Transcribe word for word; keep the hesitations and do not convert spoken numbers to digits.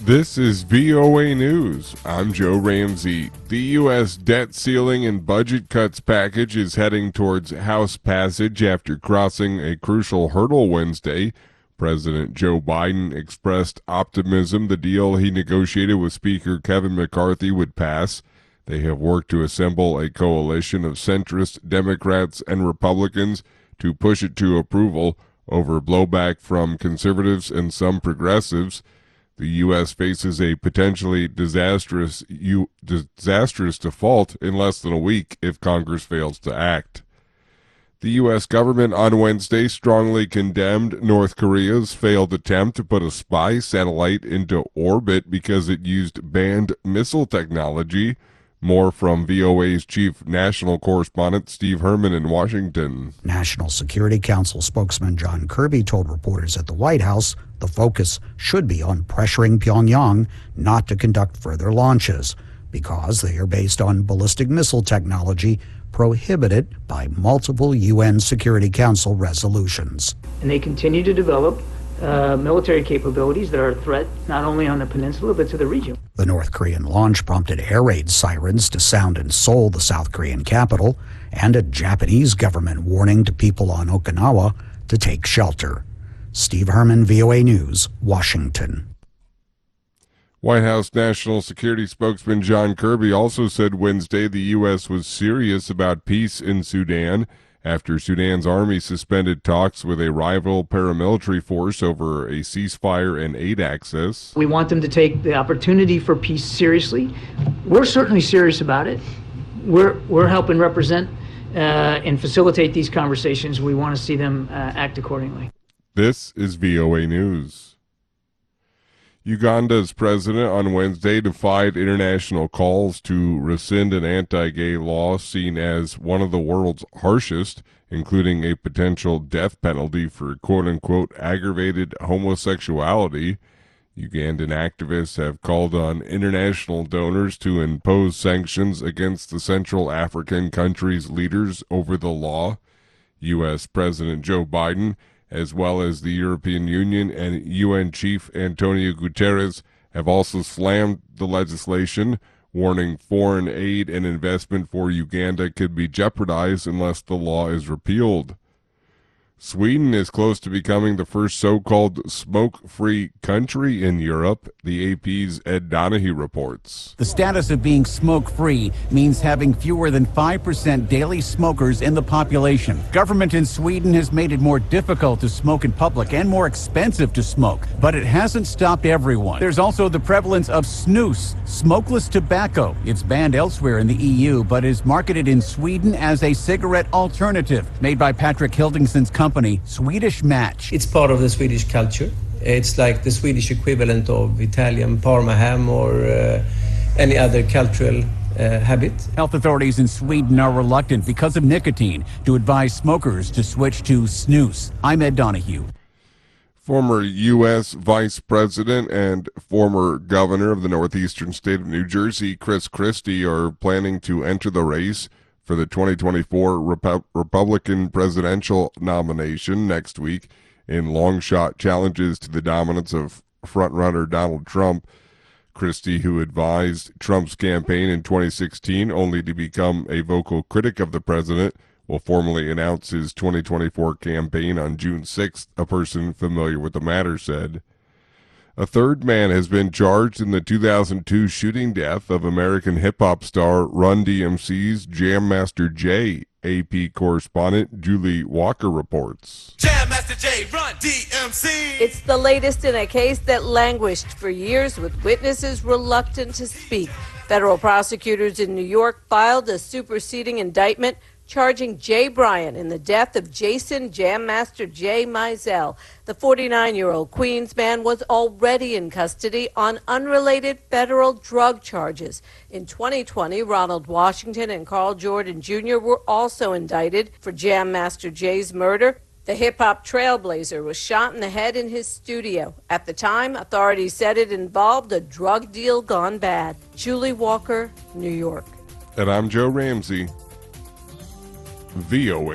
This is V O A News. I'm Joe Ramsey. The U S debt ceiling and budget cuts package is heading towards House passage after crossing a crucial hurdle Wednesday. President Joe Biden expressed optimism the deal he negotiated with Speaker Kevin McCarthy would pass. They have worked to assemble a coalition of centrist Democrats and Republicans to push it to approval over blowback from conservatives and some progressives. The U S faces a potentially disastrous U, disastrous default in less than a week if Congress fails to act. The U S government on Wednesday strongly condemned North Korea's failed attempt to put a spy satellite into orbit because it used banned missile technology. More from V O A's chief national correspondent Steve Herman in Washington. National Security Council spokesman John Kirby told reporters at the White House the focus should be on pressuring Pyongyang not to conduct further launches because they are based on ballistic missile technology prohibited by multiple U N Security Council resolutions. And they continue to develop Uh, military capabilities that are a threat not only on the peninsula but to the region. The North Korean launch prompted air raid sirens to sound in Seoul, the South Korean capital, and a Japanese government warning to people on Okinawa to take shelter. Steve Herman, V O A News, Washington. White House National Security spokesman John Kirby also said Wednesday the U S was serious about peace in Sudan after Sudan's army suspended talks with a rival paramilitary force over a ceasefire and aid access. We want them to take the opportunity for peace seriously. We're certainly serious about it. We're, we're helping represent uh, and facilitate these conversations. We want to see them uh, act accordingly. This is V O A News. Uganda's president on Wednesday defied international calls to rescind an anti-gay law seen as one of the world's harshest, including a potential death penalty for quote-unquote aggravated homosexuality. Ugandan activists have called on international donors to impose sanctions against the Central African country's leaders over the law. U S President Joe Biden, as well as the European Union and U N Chief Antonio Guterres, have also slammed the legislation, warning foreign aid and investment for Uganda could be jeopardized unless the law is repealed. Sweden is close to becoming the first so-called smoke-free country in Europe, the A P's Ed Donahue reports. The status of being smoke-free means having fewer than five percent daily smokers in the population. Government in Sweden has made it more difficult to smoke in public and more expensive to smoke, but it hasn't stopped everyone. There's also the prevalence of snus, smokeless tobacco. It's banned elsewhere in the E U, but is marketed in Sweden as a cigarette alternative, made by Patrick Hildingson's company. Company, Swedish Match. It's part of the Swedish culture. It's like the Swedish equivalent of Italian Parma ham or uh, any other cultural uh, habit. Health authorities in Sweden are reluctant because of nicotine to advise smokers to switch to snus. I'm Ed Donahue. Former U S Vice President and former governor of the northeastern state of New Jersey, Chris Christie, are planning to enter the race for the twenty twenty-four Rep- Republican presidential nomination next week in long-shot challenges to the dominance of frontrunner Donald Trump. Christie, who advised Trump's campaign in twenty sixteen only to become a vocal critic of the president, will formally announce his twenty twenty-four campaign on June sixth, a person familiar with the matter said. A third man has been charged in the two thousand two shooting death of American hip-hop star Run D M C's Jam Master Jay, A P correspondent Julie Walker reports. Jam Master Jay, Run D M C! It's the latest in a case that languished for years with witnesses reluctant to speak. Federal prosecutors in New York filed a superseding indictment charging Jay Bryant in the death of Jason Jam Master Jay Mizell. The forty-nine-year-old Queens man was already in custody on unrelated federal drug charges. In twenty twenty, Ronald Washington and Carl Jordan Junior were also indicted for Jam Master Jay's murder. The hip-hop trailblazer was shot in the head in his studio. At the time, authorities said it involved a drug deal gone bad. Julie Walker, New York. And I'm Joe Ramsey, V O A